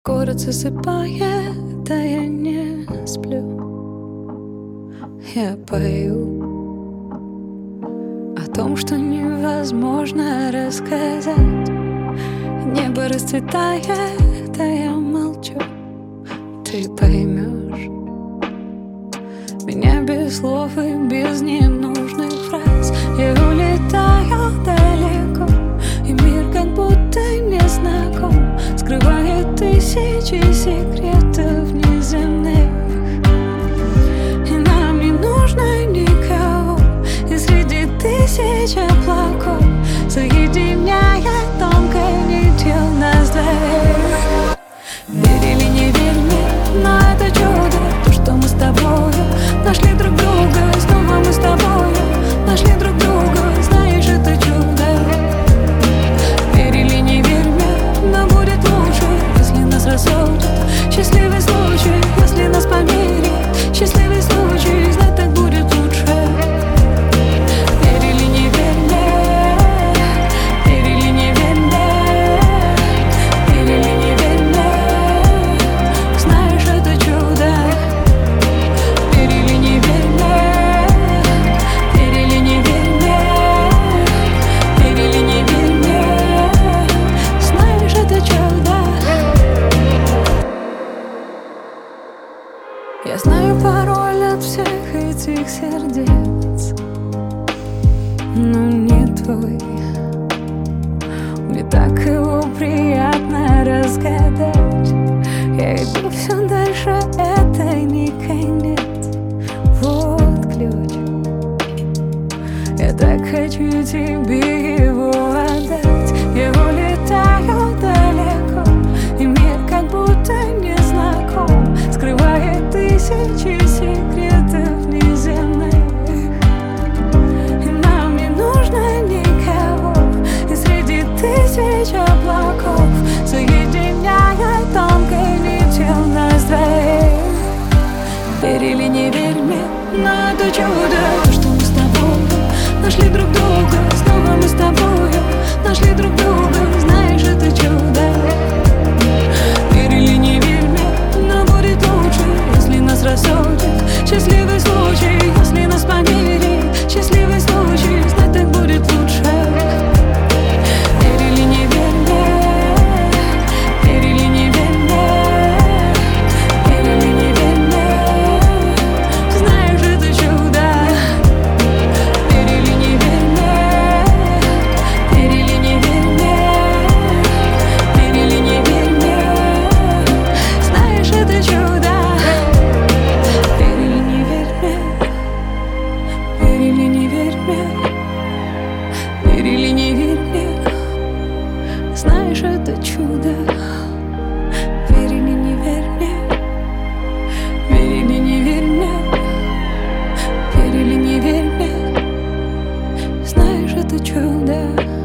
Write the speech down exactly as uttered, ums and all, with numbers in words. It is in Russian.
Город засыпает, а я не сплю. Я пою о том, что невозможно рассказать. Небо расцветает, а я молчу. Ты поймешь меня без слов и без ненужных фраз. Я улетаю далеко, и мир как будто не знаком, скрывает тысячи секретов неземных. И нам не нужно никого, и среди тысяч облаков соединяет тонкой нитью нас двоих. Верь или не верь мне, но это чудо, то, что мы с тобою нашли друг друга. Снова мы с тобою нашли друг друга. Знаешь, это чудо. Верь или не верь мне, но будет лучше, если нас рассудит счастливый случай, если нас помирит счастливый случай, знать так будет лучше. Верь или не верь мне, верь или не верь мне, верь или не верь мне, знаешь, это чудо. Верь или не верь мне, верь или не верь мне, верь или не верь мне, знаешь, это чудо. Я знаю пароль от всех этих сердец, но не твой. Мне так его приятно разгадать. Я иду все дальше, это не конец. Вот ключ. Я так хочу тебе его отдать. Я улетаю далеко, и мир как будто не знаком, скрывает тысячи секретов неземных. И нам не нужно никого, и среди тысяч облаков соединяет тонкой нитью нас двоих. Верь или не верь мне, но это чудо, что мы с тобой нашли друг друга. Снова мы с тобой нашли друг друга. Знаешь, это чудо. Верь или не верь мне, но будет лучше, если нас рассудит счастливый случай, если нас помирит счастливый случай, знать так будет лучше. Верь или не верь мне, верь или не верь мне, верь или не верь мне, знаешь, это чудо. Верь или не верь мне, верь или не верь мне, верь или не верь мне, знаешь, это чудо. Верь или не верь мне, верь или не верь мне, верь или не верь мне, знаешь, это чудо. Верь или не верь мне, верь или не верь мне, верь или не верь мне, знаешь, это чудо.